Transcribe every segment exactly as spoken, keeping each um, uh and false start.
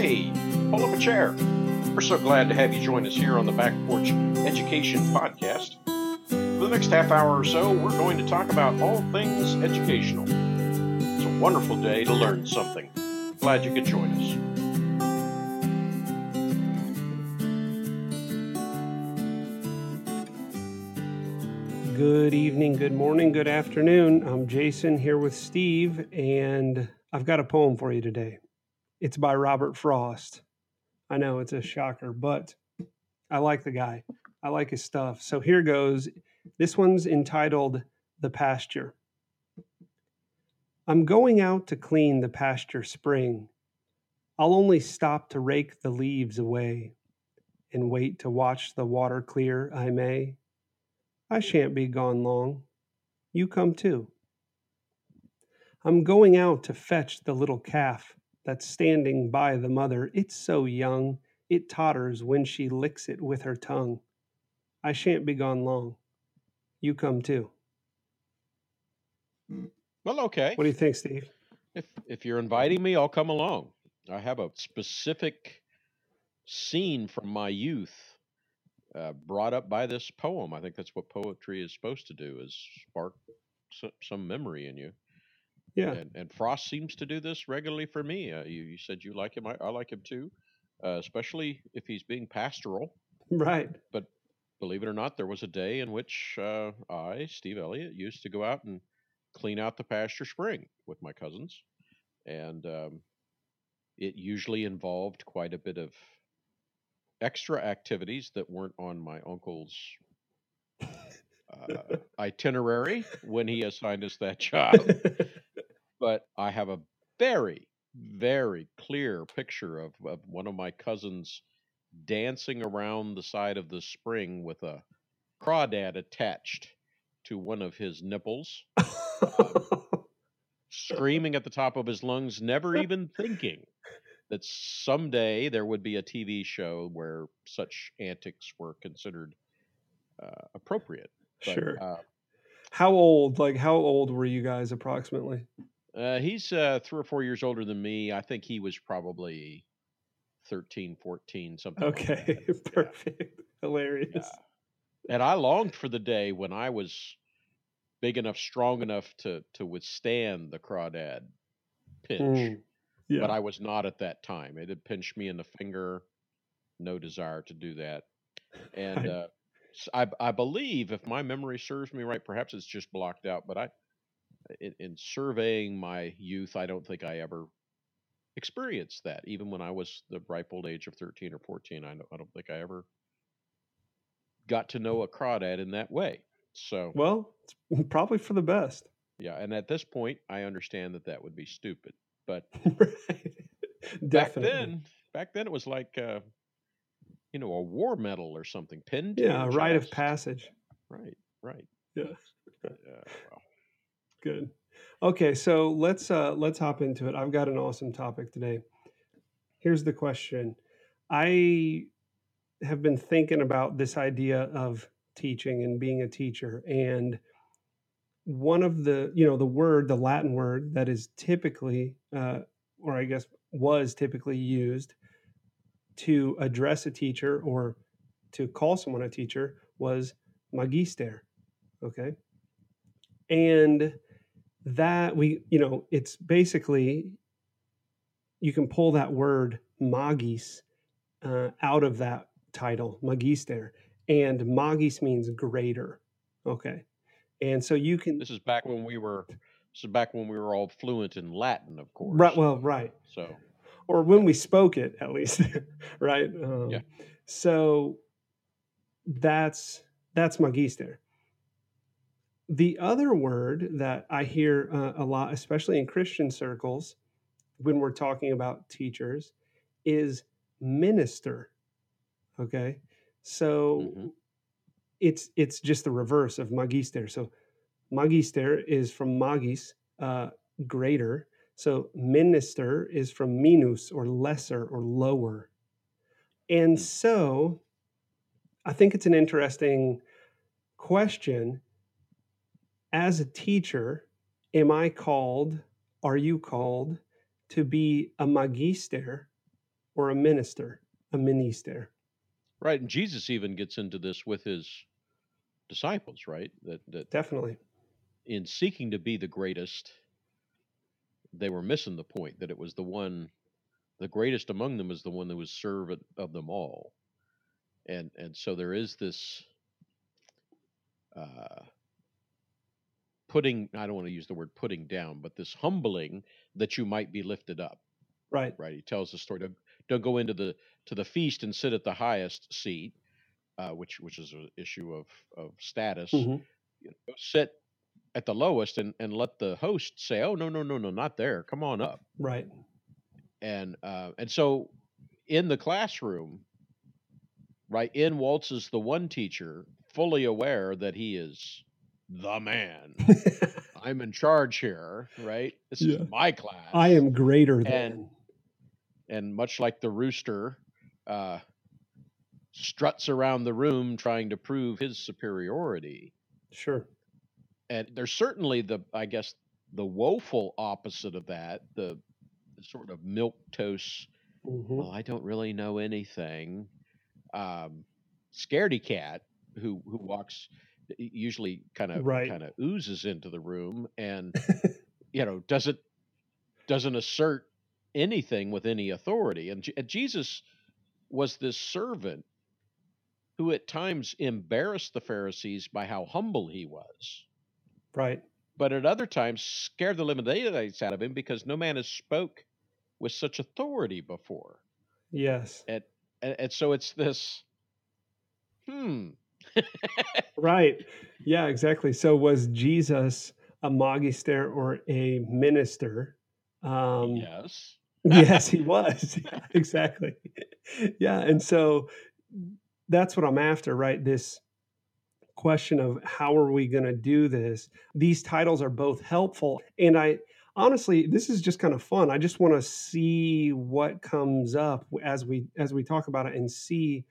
Hey, pull up a chair. We're so glad to have you join us here on the Back Porch Education Podcast. For the next half hour or so, we're going to talk about all things educational. It's a wonderful day to learn something. Glad you could join us. Good evening, good morning, good afternoon. I'm Jason here with Steve, and I've got a poem for you today. It's by Robert Frost. I know it's a shocker, but I like the guy. I like his stuff. So here goes. This one's entitled The Pasture. I'm going out to clean the pasture spring. I'll only stop to rake the leaves away and wait to watch the water clear I may. I shan't be gone long. You come too. I'm going out to fetch the little calf that's standing by the mother. It's so young, it totters when she licks it with her tongue. I shan't be gone long. You come too. Well, okay. What do you think, Steve? If if you're inviting me, I'll come along. I have a specific scene from my youth uh, brought up by this poem. I think that's what poetry is supposed to do: is spark so, some memory in you. Yeah, And and Frost seems to do this regularly for me. Uh, you you said you like him. I, I like him too, uh, especially if he's being pastoral. right. But believe it or not, there was a day in which uh, I, Steve Elliott, used to go out and clean out the pasture spring with my cousins, and um, it usually involved quite a bit of extra activities that weren't on my uncle's uh, itinerary when he assigned us that job. But I have a very, very clear picture of, of one of my cousins dancing around the side of the spring with a crawdad attached to one of his nipples, um, screaming at the top of his lungs, never even thinking that someday there would be a T V show where such antics were considered uh, appropriate. But Sure. uh, How old, like, how old were you guys approximately? uh, he's uh, three or four years older than me. I think he was probably thirteen, fourteen, something like that. Okay, Yeah, perfect. yeah. Hilarious. And I longed for the day when I was big enough, strong enough to to withstand the crawdad pinch, Mm, but yeah. I was not at that time. It had pinched me in the finger. No desire to do that. And Right. uh, s- I, I believe, if my memory serves me right, perhaps it's just blocked out. But I, in, in surveying my youth, I don't think I ever experienced that. Even when I was the ripe old age of thirteen or fourteen, I don't, I don't think I ever got to know a crawdad in that way. So Well, it's probably for the best. yeah, and at this point, I understand that that would be stupid. But Right. back Definitely. then, back then it was like uh, you know, a war medal or something pinned to Yeah, your a rite of chest. passage. Right, right. Yeah. Uh, well, Good. Okay, so let's uh let's hop into it. I've got an awesome topic today. Here's the question. I have been thinking about this idea of teaching and being a teacher, and one of the, you know, the word, the Latin word that is typically uh or I guess was typically used to address a teacher or to call someone a teacher was magister, okay? And that we, you know, it's basically you can pull that word magis uh, out of that title, magister, and magis means greater. Okay, and so you can this is back when we were. This is back when we were all fluent in Latin, of right, course. well, right, So or yeah, when we spoke it at least, right? yeah. Um, so that's that's magister. The other word that I hear uh, a lot, especially in Christian circles, when we're talking about teachers, is minister. Okay, so Hmm. it's it's just the reverse of magister. So magister is from magis, uh, greater. So minister is from minus or lesser or lower. And Hmm. so I think it's an interesting question. As a teacher, am I called, are you called to be a magister or a minister, a minister. Right, and Jesus even gets into this with his disciples, right? That that Definitely. in seeking to be the greatest, they were missing the point that it was the one, the greatest among them is the one that was servant of them all, and and so there is this uh, putting. I don't want to use the word putting down, but this humbling that you might be lifted up. Right. Right? He tells the story. Don't, don't go into the to the feast and sit at the highest seat, uh, which which is an issue of of status. hmm You know, go sit at the lowest and and let the host say, "Oh no no no no, not there. Come on up." Right. And uh, and so in the classroom, right, in waltzes the one teacher, fully aware that he is the man. I'm in charge here, right? This is Yeah. my I class, am greater and than. and much like the rooster, uh, struts around the room trying to prove his superiority. Sure. And there's certainly the, I guess, the woeful opposite of that, the, the sort of milk toast. hmm Well, I don't really know anything. Um, scaredy cat who who walks usually kind of Right. kind of oozes into the room and you know doesn't doesn't assert anything with any authority. And, Je- and Jesus was this servant who at times embarrassed the Pharisees by how humble he was, Right. but at other times scared the living daylights out of him because no man has spoke with such authority before. Yes. And and, and so it's this, hmm, Right. Yeah, exactly. So was Jesus a magister or a minister? Um, yes. yes, he was. Yeah, exactly. Yeah, and so that's what I'm after, right? This question of how are we going to do this? These titles are both helpful, and I honestly, this is just kind of fun. I just want to see what comes up as we as we talk about it and see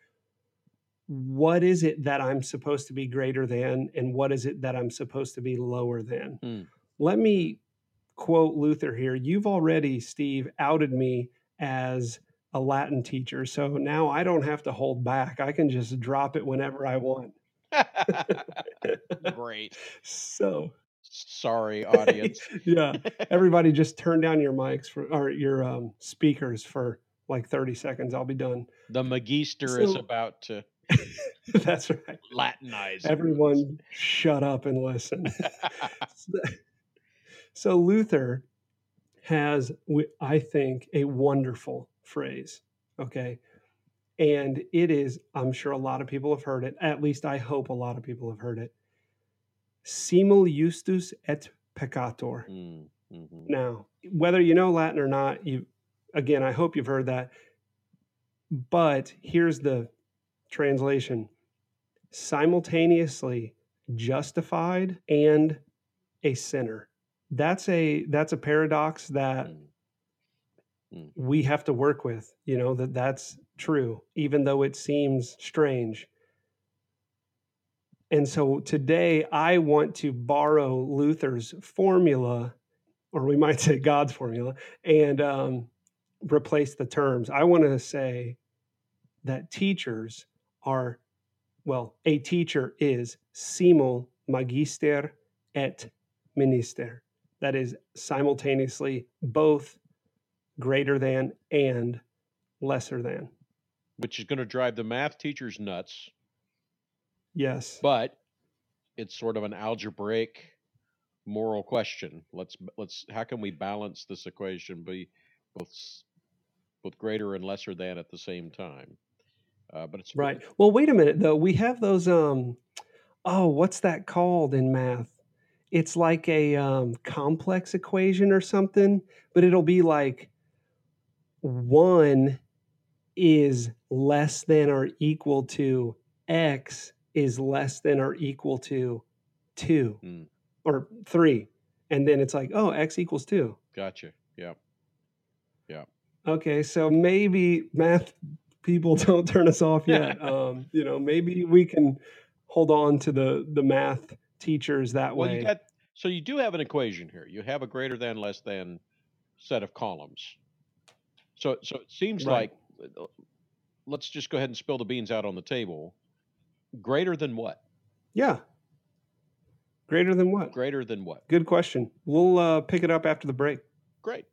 what is it that I'm supposed to be greater than and what is it that I'm supposed to be lower than. Hmm, Let hmm. me quote Luther here. You've already, Steve, outed me as a Latin teacher. So now I don't have to hold back. I can just drop it whenever I want. Great. So, Sorry, audience. yeah, everybody just turn down your mics for or your um, speakers for like thirty seconds. I'll be done. The magister is So about to that's right. Latinize everyone's. Everyone shut up and listen. So Luther has, I think, a wonderful phrase. Okay. And it is, I'm sure a lot of people have heard it. At least I hope a lot of people have heard it. Simul justus et peccator. Mm, mhm. Now, whether you know Latin or not, you again, I hope you've heard that. But here's the translation: simultaneously justified and a sinner. That's a that's a paradox that Mm, mm. we have to work with, you know, that that's true, even though it seems strange. And so today I want to borrow Luther's formula, or we might say God's formula, and um, replace the terms. I want to say that teachers are, well, a teacher is simul magister et minister. That is simultaneously both greater than and lesser than. Which is going to drive the math teachers nuts, Yes. but it's sort of an algebraic moral question. Let's let's how can we balance this equation, be both s- both greater and lesser than at the same time? Uh, but it's Right. Well, wait a minute though. We have those um oh, what's that called in math? It's like a um complex equation or something, but it'll be like one is less than or equal to x is less than or equal to two mm, or three. And then it's like, oh, x equals two. gotcha. Yeah, yeah. Okay, so maybe math people don't turn us off yet. Um, you know, maybe we can hold on to the the math teachers that Well, you way. got so you do have an equation here. You have a greater than less than set of columns. So so it seems Right. like uh, let's just go ahead and spill the beans out on the table. Greater than what? Yeah. Greater than what? Greater than what? Good question. We'll uh, pick it up after the break. Great.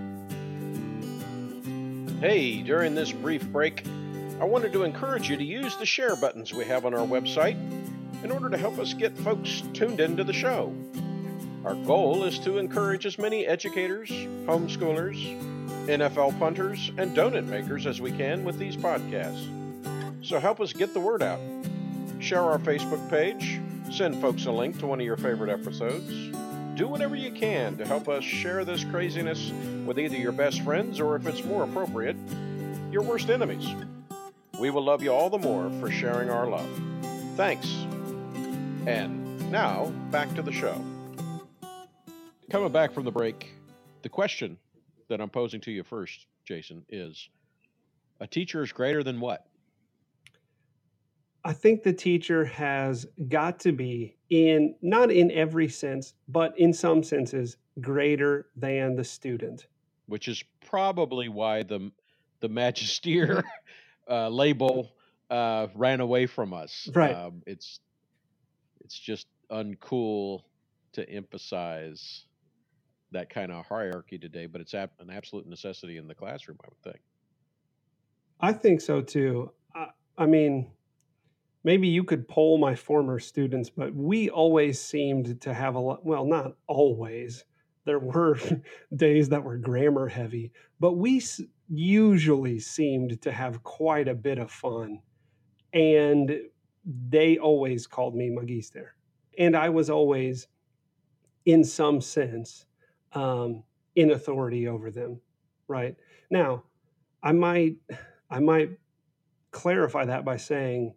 Hey, during this brief break, I wanted to encourage you to use the share buttons we have on our website in order to help us get folks tuned into the show. Our goal is to encourage as many educators, homeschoolers, N F L punters, and donut makers as we can with these podcasts. So help us get the word out. Share our Facebook page, send folks a link to one of your favorite episodes. Do whatever you can to help us share this craziness with either your best friends or, if it's more appropriate, your worst enemies. We will love you all the more for sharing our love. Thanks. And now, back to the show. Coming back from the break, the question that I'm posing to you first, Jason, is a teacher is greater than what? I think the teacher has got to be, in not in every sense, but in some senses, greater than the student. Which is probably why the the magister uh, label uh, ran away from us. Right. Um, it's it's just uncool to emphasize that kind of hierarchy today, but it's ab- an absolute necessity in the classroom, I would think. I think so too. I, I mean, maybe you could poll my former students, but we always seemed to have a lot. Well, not always. There were days that were grammar heavy, but we s- usually seemed to have quite a bit of fun. And they always called me Magister. And I was always, in some sense, um, in authority over them. Right now, I might, I might clarify that by saying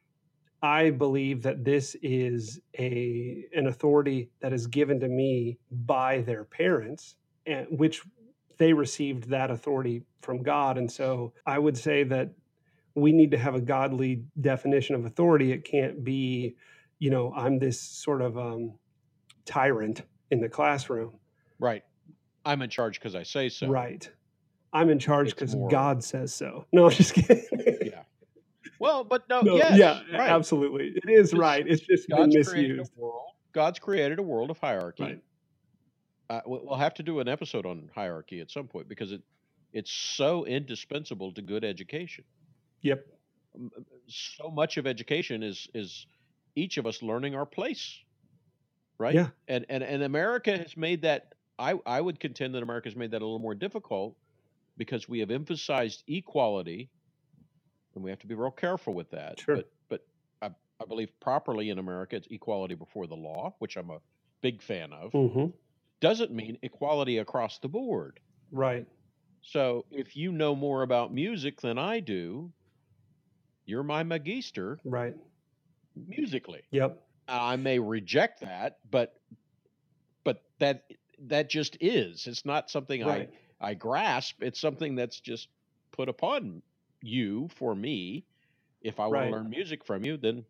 I believe that this is a an authority that is given to me by their parents, and which they received that authority from God. And so I would say that we need to have a godly definition of authority. It can't be, you know, I'm this sort of um, tyrant in the classroom. Right. I'm in charge because I say so. Right. I'm in charge It's because more, God says so. No, I'm just kidding. yeah. Well, but no, No, yes, yeah, right. absolutely. It is It's, right. It's just been God's created a misused. world. God's created a world of hierarchy. Right. Uh, we- we'll have to do an episode on hierarchy at some point because it it's so indispensable to good education. Yep. M- m- So much of education is is each of us learning our place, right? Yeah. And and and America has made that. I I would contend that America has made that a little more difficult because we have emphasized equality, and we have to be real careful with that. Sure. But but I, I believe properly in America it's equality before the law, which I'm a big fan of. Mm-hmm. Doesn't mean equality across the board. Right. So if you know more about music than I do, you're my magister Right. musically. Yep. I may reject that, but but that that just is. It's not something Right. I I grasp. It's something that's just put upon you for me. If I want Right. to learn music from you, then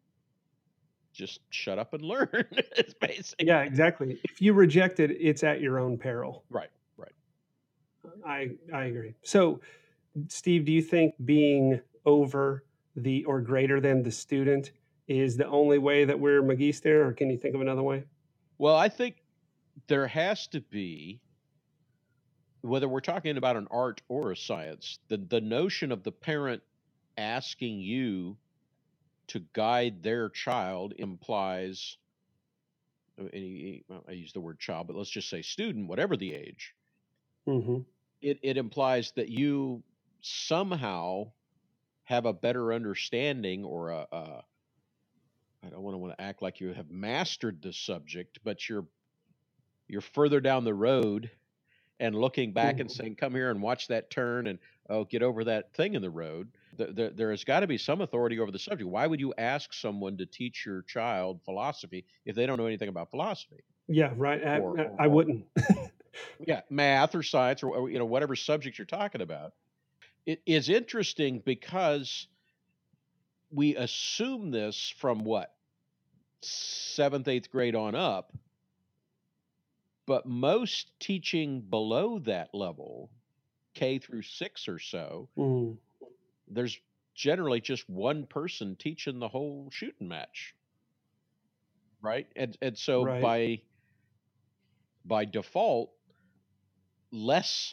just shut up and learn. It's basically Yeah, exactly. If you reject it, it's at your own peril. right, right. I I agree. So, Steve, do you think being over the or greater than the student is the only way that we're magister, or can you think of another way? Well, I think there has to be, whether we're talking about an art or a science, the the notion of the parent asking you to guide their child implies, uh, any, well, I use the word child, but let's just say student, whatever the age, Mm-hmm. it, it implies that you somehow have a better understanding or a, a I don't want to want to act like you have mastered the subject, but you're you're further down the road and looking back and Mm-hmm. saying, "Come here and watch that turn," and "Oh, get over that thing in the road." Th- th- there has got to be some authority over the subject. Why would you ask someone to teach your child philosophy if they don't know anything about philosophy, Yeah, right. I, or, I- or, I or wouldn't. yeah, math or science, or, or, you know, whatever subject you're talking about? It is interesting because we assume this from what, seventh, eighth grade on up, but most teaching below that level, K through six or so, Mm. there's generally just one person teaching the whole shooting match, right? And and so Right. by by default, less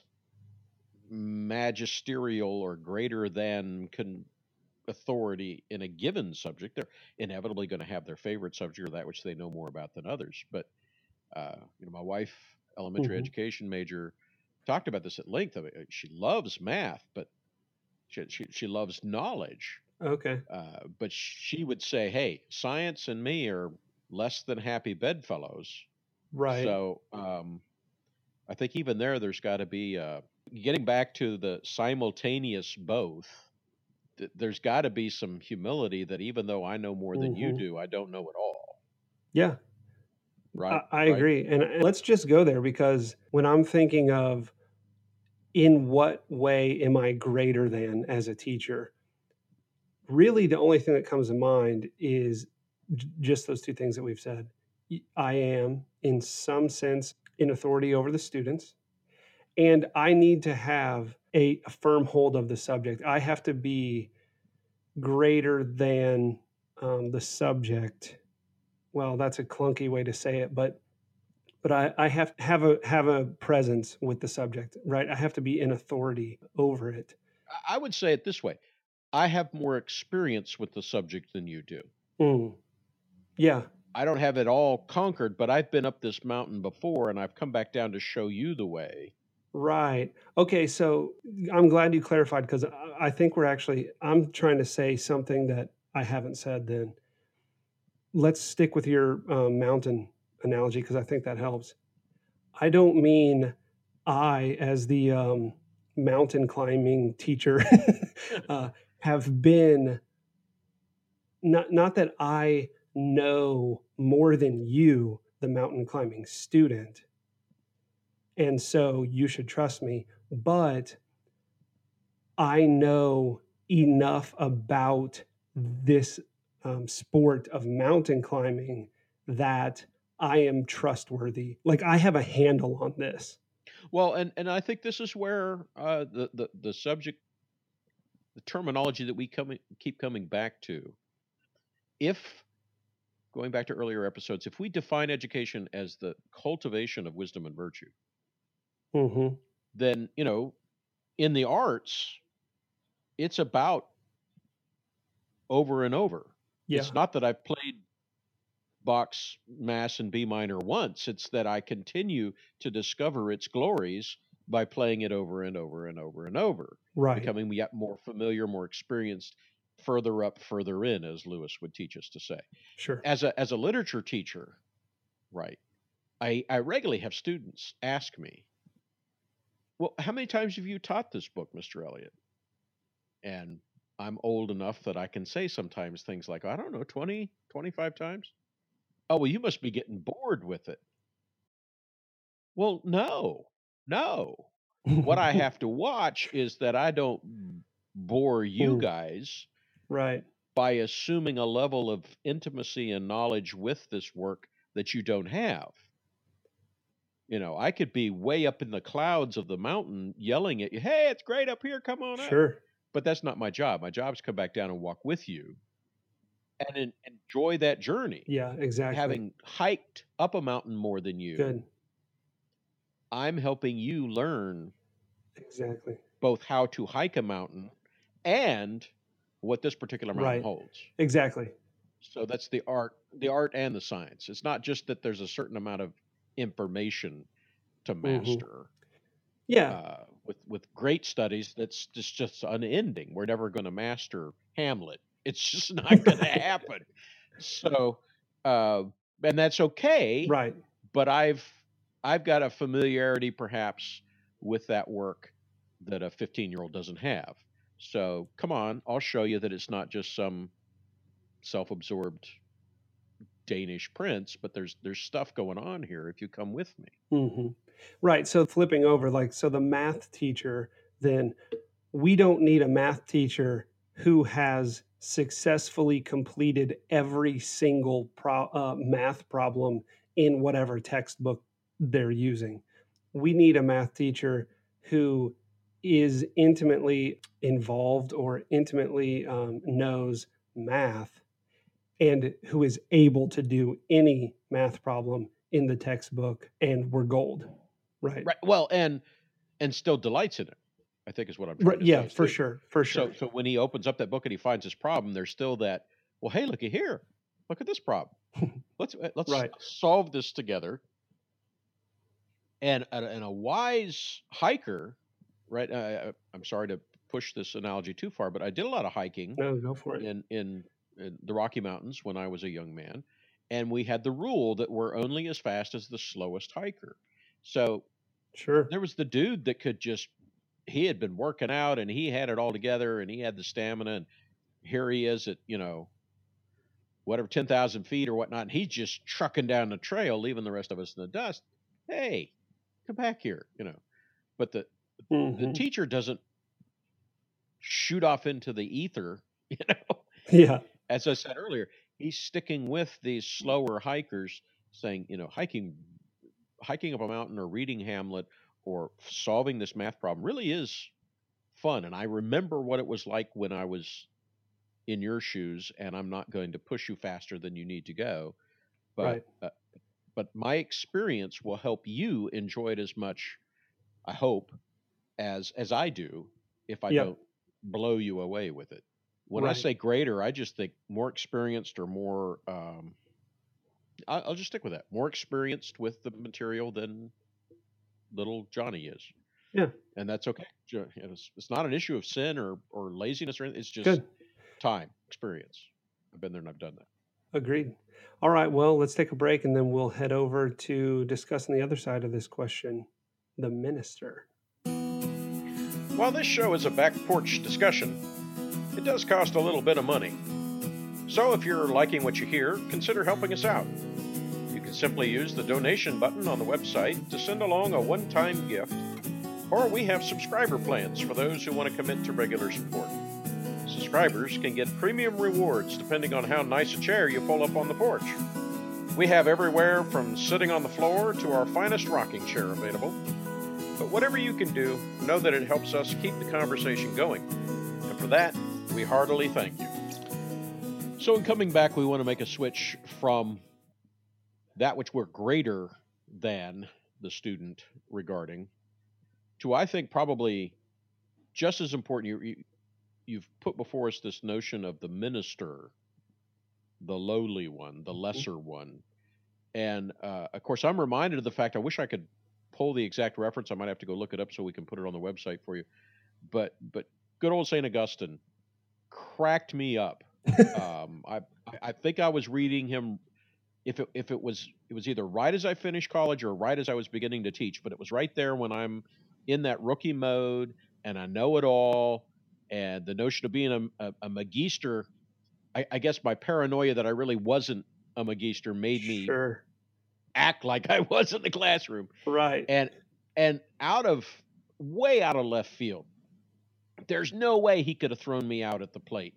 magisterial or greater than con- authority in a given subject. They're inevitably going to have their favorite subject or that which they know more about than others. But uh, you know, my wife, elementary Hmm. education major, talked about this at length. I mean, she loves math, but she she, she loves knowledge. Okay. Uh, but she would say, "Hey, science and me are less than happy bedfellows." Right. So um, I think even there, there's got to be uh, getting back to the simultaneous both. th- There's got to be some humility that even though I know more than you Hmm. do, I don't know it all. Yeah, I, Right? I Right? agree. And, and let's just go there because when I'm thinking of in what way am I greater than as a teacher, really the only thing that comes to mind is j- just those two things that we've said. Y- I am, in some sense, in authority over the students, and I need to have a, a firm hold of the subject. I have to be greater than um, the subject. Well, that's a clunky way to say it, but but I, I have to have a have a presence with the subject, right? I have to be in authority over it. I I would say it this way: I have more experience with the subject than you do. Mm, yeah, I don't have it all conquered, but I've been up this mountain before, and I've come back down to show you the way. right. Okay, so I'm glad you clarified because I, I think we're actually I'm trying to say something that I haven't said. Then let's stick with your um, mountain analogy because I think that helps. I don't mean I, as the um, mountain climbing teacher, uh, have been not not that I know more than you, the mountain climbing student, and so you should trust me, but I know enough about this um, sport of mountain climbing that I am trustworthy. Like I have a handle on this. Well, and and I think this is where uh, the the the subject, the terminology that we come keep coming back to. If going back to earlier episodes, if we define education as the cultivation of wisdom and virtue, Hmm. then you know, in the arts, it's about over and over. It's Yeah, not that I've played Bach's Mass in B minor once. It's that I continue to discover its glories by playing it over and over and over and over, right. becoming yet more familiar, more experienced, further up, further in, as Lewis would teach us to say. Sure. As a as a literature teacher, right? I, I regularly have students ask me, "Well, how many times have you taught this book, mister Elliott?" And I'm old enough that I can say sometimes things like, I don't know, twenty, twenty-five times. Oh, well, you must be getting bored with it. Well, no, no. What I have to watch is that I don't bore you Mm, guys right. by assuming a level of intimacy and knowledge with this work that you don't have. You know, I could be way up in the clouds of the mountain yelling at you, "Hey, it's great up here, come on up." Sure. But that's not my job. My job is to come back down and walk with you and en- enjoy that journey. Yeah, exactly. Having hiked up a mountain more than you, Good. I'm helping you learn Exactly. both how to hike a mountain and what this particular mountain Right. holds. Exactly. So that's the art, the art and the science. It's not just that there's a certain amount of information to Hmm. master. Yeah. Uh, with with great studies, that's just just unending. We're never going to master Hamlet. It's just not going to happen. So, uh, and that's okay. Right. But I've I've got a familiarity perhaps with that work that a fifteen year old doesn't have. So come on, I'll show you that it's not just some self-absorbed Danish prince, but there's there's stuff going on here if you come with me. Hmm. Right. So flipping over, like, so the math teacher, then we don't need a math teacher who has successfully completed every single pro, uh, math problem in whatever textbook they're using. We need a math teacher who is intimately involved or intimately um, knows math and who is able to do any math problem in the textbook, and we're gold, right? Right. Well, and and still delights in it, I think is what I'm Right. trying to Yeah, say for too. sure, for So sure. so when he opens up that book and he finds this problem, there's still that, well, hey, looky here. Look at this problem. Let's uh, let's Right. solve this together. And a, and a wise hiker, right? Uh, I- I'm sorry to push this analogy too far, but I did a lot of hiking No, go for it. in in, in the Rocky Mountains when I was a young man, and we had the rule that we're only as fast as the slowest hiker. So Sure. there was the dude that could just, he had been working out and he had it all together and he had the stamina, and here he is at, you know, whatever, ten thousand feet or whatnot, and he's just trucking down the trail, leaving the rest of us in the dust. Hey, come back here, you know. But the the Hmm. teacher doesn't shoot off into the ether, you know. Yeah. As I said earlier, he's sticking with these slower hikers, saying, you know, hiking hiking up a mountain or reading Hamlet or solving this math problem really is fun. And I remember what it was like when I was in your shoes, and I'm not going to push you faster than you need to go, but Right. uh, but my experience will help you enjoy it as much, I hope, as as I do, if I Yep. don't blow you away with it. When I Right. say greater, I just think more experienced or more. Um, I, I'll just stick with that. More experienced with the material than little Johnny is, Yeah. and that's okay. Ju- It's, it's not an issue of sin or or laziness or anything. It's just Good. time, experience. I've been there and I've done that. Agreed. All right. Well, let's take a break and then we'll head over to discussing the other side of this question, the minister. While this show is a back porch discussion, it does cost a little bit of money. So if you're liking what you hear, consider helping us out. You can simply use the donation button on the website to send along a one-time gift, or we have subscriber plans for those who want to commit to regular support. Subscribers can get premium rewards depending on how nice a chair you pull up on the porch. We have everywhere from sitting on the floor to our finest rocking chair available. But whatever you can do, know that it helps us keep the conversation going. And for that, we heartily thank you. So in coming back, we want to make a switch from that which we're greater than the student regarding to, I think, probably just as important. You, you, you've put before us this notion of the minister, the lowly one, the Mhm. lesser one. And uh, of course, I'm reminded of the fact, I wish I could pull the exact reference. I might have to go look it up so we can put it on the website for you. But but good old Saint Augustine cracked me up. Um, I I think I was reading him, if it if it was it was either right as I finished college or right as I was beginning to teach, but it was right there when I'm in that rookie mode and I know it all, and the notion of being a, a, a magister. I, I guess my paranoia that I really wasn't a magister made me Sure. act like I was in the classroom, Right. and and out of way out of left field, there's no way he could have thrown me out at the plate.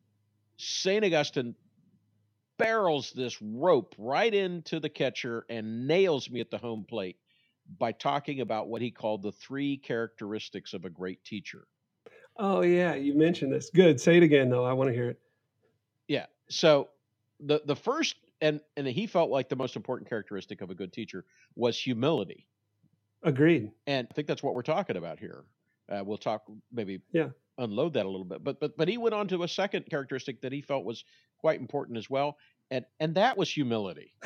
Saint Augustine barrels this rope right into the catcher and nails me at the home plate by talking about what he called the three characteristics of a great teacher. Oh, yeah. You mentioned this. Good. Say it again, though. I want to hear it. Yeah. So the the first, and and he felt like the most important characteristic of a good teacher was humility. Agreed. And I think that's what we're talking about here. Uh, we'll talk, maybe Yeah. unload that a little bit, but but but he went on to a second characteristic that he felt was quite important as well, and and that was humility.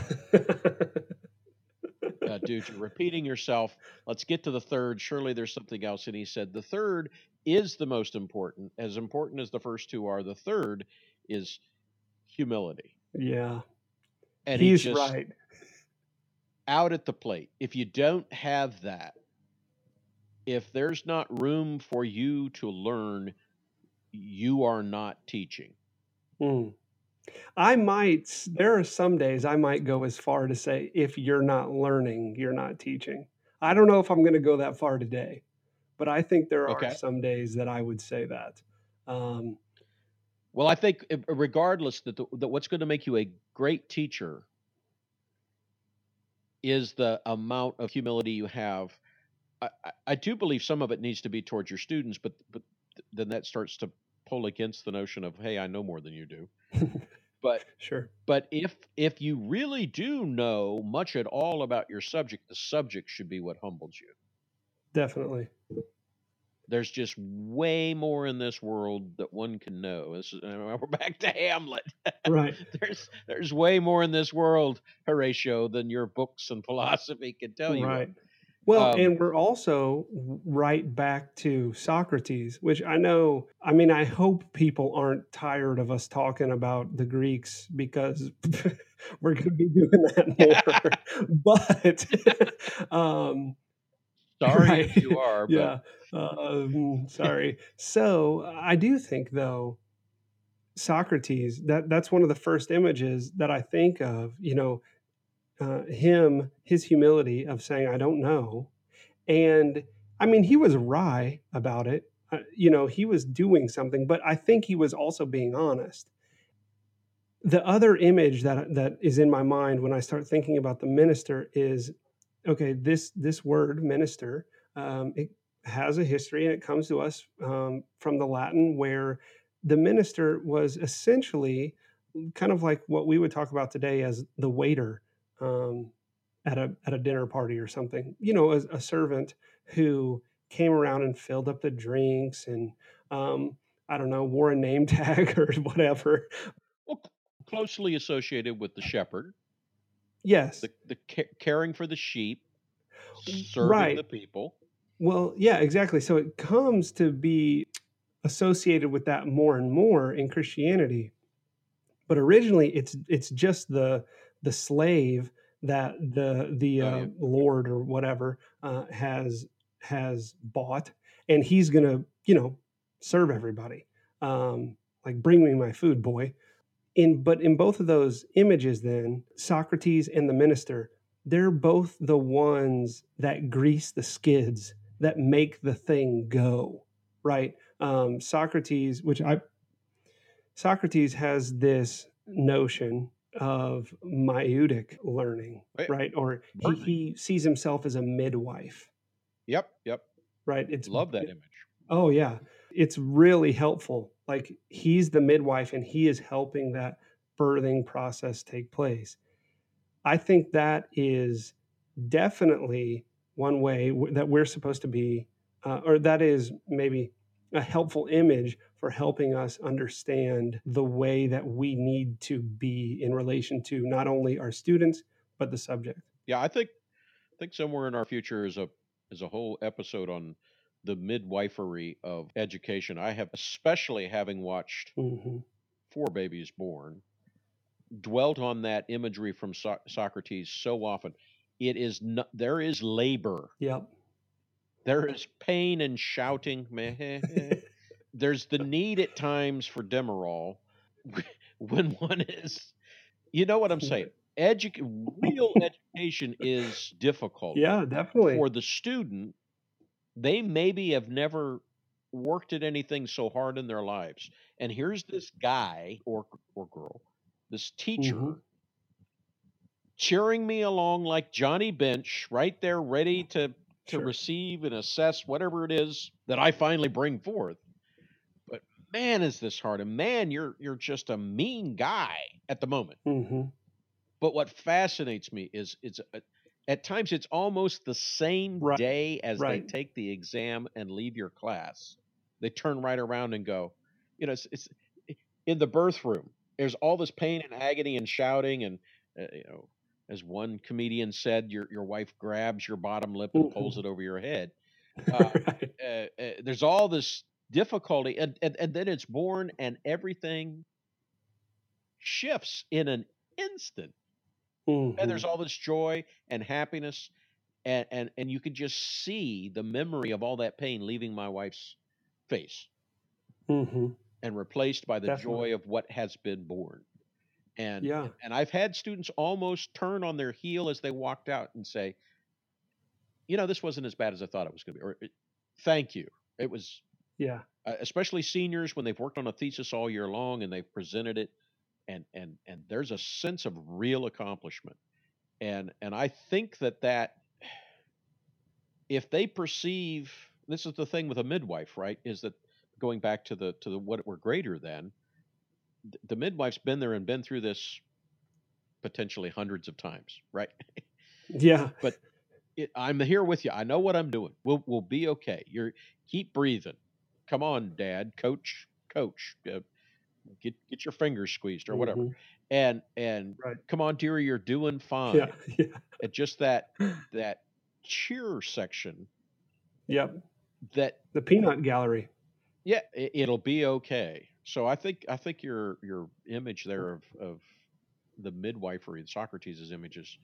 Uh, dude, you're repeating yourself. Let's get to the third. Surely there's something else. And he said the third is the most important, as important as the first two are. The third is humility, Yeah. and he He's just, right. out at the plate. If you don't have that, if there's not room for you to learn, you are not teaching. Mm. I might, there are some days I might go as far to say, if you're not learning, you're not teaching. I don't know if I'm going to go that far today, but I think there are Okay. some days that I would say that. Um, Well, I think uh, regardless that, the, that what's going to make you a great teacher is the amount of humility you have I, I I do believe some of it needs to be towards your students, but but th- then that starts to pull against the notion of, hey, I know more than you do. But Sure. but if if you really do know much at all about your subject, the subject should be what humbles you. Definitely. There's just way more in this world that one can know. This is, and we're back to Hamlet. Right. there's there's way more in this world, Horatio, than your books and philosophy can tell you of. Right. Well, Um, and we're also w- right back to Socrates, which I know, I mean, I hope people aren't tired of us talking about the Greeks because we're going to be doing that more. But, um, sorry if you right. are, but Yeah. Um, sorry. So I do think, though, Socrates, that that's one of the first images that I think of, you know, uh, him, his humility of saying, I don't know. And I mean, he was wry about it. Uh, you know, he was doing something, but I think he was also being honest. The other image that that is in my mind when I start thinking about the minister is, okay, this this word minister, um, it has a history and it comes to us um, from the Latin, where the minister was essentially kind of like what we would talk about today as the waiter um, at a at a dinner party or something. You know, a, a servant who came around and filled up the drinks and um, I don't know, wore a name tag or whatever. well, c- closely associated with the shepherd, Yes, the the ca- caring for the sheep, serving the right. people. Well, yeah, exactly. So it comes to be associated with that more and more in Christianity. But originally, it's it's just the the slave that the the Oh uh, yeah, Lord or whatever uh, has has bought, and he's gonna you know serve everybody. Um, like bring me my food, boy. In but in both of those images, then Socrates and the minister, they're both the ones that grease the skids that make the thing go right. Um, Socrates, which I Socrates has this notion of maieutic learning, right. right? Or he, Birthing. he sees himself as a midwife, Yep, yep. right? It's, Love that it, image. oh, yeah. It's really helpful. Like he's the midwife and he is helping that birthing process take place. I think that is definitely one way w- that we're supposed to be, uh, or that is maybe a helpful image for helping us understand the way that we need to be in relation to not only our students, but the subject. Yeah, I think think somewhere in our future is a is a whole episode on the midwifery of education. I have, especially having watched Hmm. Four Babies Born, dwelt on that imagery from so- Socrates so often. It is not, there is labor, Yep. there is pain and shouting. Meh. There's the need at times for Demerol when one is, you know what I'm saying. Right. Edu- real education is difficult Yeah, definitely. for the student. They maybe have never worked at anything so hard in their lives. And here's this guy or or girl, this Hmm. teacher cheering me along like Johnny Bench, right there ready to to Sure. receive and assess whatever it is that I finally bring forth. But man, is this hard. And man, you're you're just a mean guy at the moment. Hmm. But what fascinates me is it's a, at times it's almost the same Right. day as they Right. take the exam and leave your class. They turn right around and go, you know, it's, it's in the birth room. There's all this pain and agony and shouting, and uh, you know, as one comedian said, your your wife grabs your bottom lip and pulls Hmm. it over your head. Uh, Right. uh, uh, there's all this difficulty, and, and and then it's born, and everything shifts in an instant, and Hmm. there's all this joy and happiness, and and and you could just see the memory of all that pain leaving my wife's face Hmm. and replaced by the Definitely. joy of what has been born. And Yeah. and, and I've had students almost turn on their heel as they walked out and say, you know, this wasn't as bad as I thought it was going to be, or thank you. It was, Yeah. uh, especially seniors when they've worked on a thesis all year long and they've presented it, and and and there's a sense of real accomplishment. And and I think that that if they perceive, this is the thing with a midwife, right? Is that going back to the to the what we're greater than, th- the midwife's been there and been through this potentially hundreds of times, right? Yeah. But it, I'm here with you. I know what I'm doing. We'll we'll be okay. You're keep breathing. Come on, Dad, Coach, Coach. Uh, get get your fingers squeezed or whatever. hmm And and Right. come on, dearie, you're doing Yeah. fine. Yeah. And just that that cheer section Yep. that The peanut gallery. yeah, it, it'll be okay. So I think I think your your image there of of the midwifery, Socrates' image is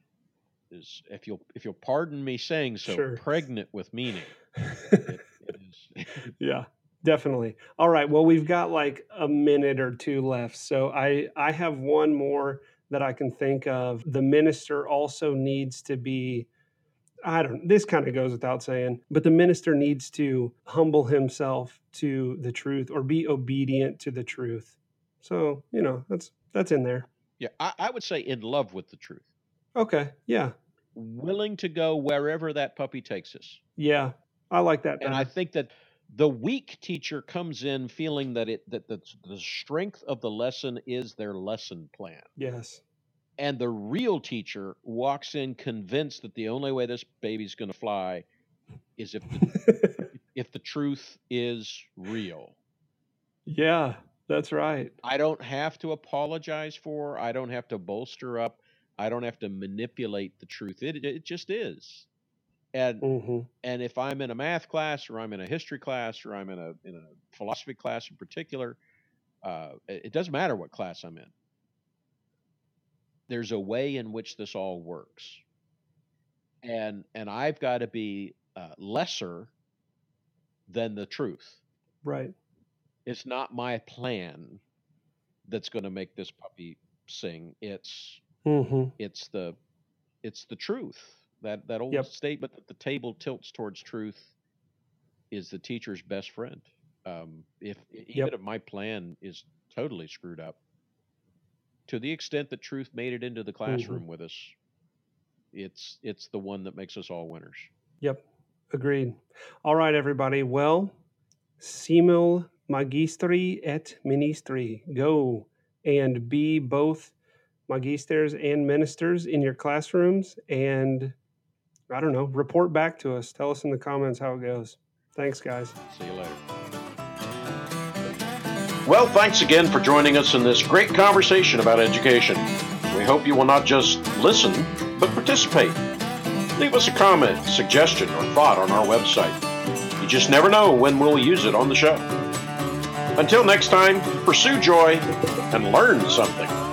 is if you'll if you'll pardon me saying so, Sure. pregnant with meaning. It, it is. Yeah, definitely. All right. Well, we've got like a minute or two left. So I I have one more that I can think of. The minister also needs to be, I don't, this kind of goes without saying, but the minister needs to humble himself to the truth or be obedient to the truth. So, you know, that's that's in there. Yeah, I, I would say in love with the truth, Okay. Yeah. willing to go wherever that puppy takes us. Yeah. I like that And I better. think that the weak teacher comes in feeling that it that the, the strength of the lesson is their lesson plan. Yes. And the real teacher walks in convinced that the only way this baby's going to fly is if the, if the truth is real. Yeah, that's right. I don't have to apologize for, I don't have to bolster up, I don't have to manipulate the truth. It it just is. And hmm and if I'm in a math class or I'm in a history class or I'm in a in a philosophy class in particular, uh, it it doesn't matter what class I'm in. There's a way in which this all works, and and I've got to be uh, lesser than the truth. Right. It's not my plan that's going to make this puppy sing. It's hmm it's the it's the truth. That that old Yep. statement that the table tilts towards truth is the teacher's best friend. Um, if even Yep. if my plan is totally screwed up, to the extent that truth made it into the hmm classroom with us, it's it's the one that makes us all winners. Yep. Agreed. All right, everybody. Well, simul magistri et ministri. Go and be both magisters and ministers in your classrooms. And I don't know, report back to us. Tell us in the comments how it goes. Thanks, guys. See you later. Well, thanks again for joining us in this great conversation about education. We hope you will not just listen, but participate. Leave us a comment, suggestion, or thought on our website. You just never know when we'll use it on the show. Until next time, pursue joy and learn something.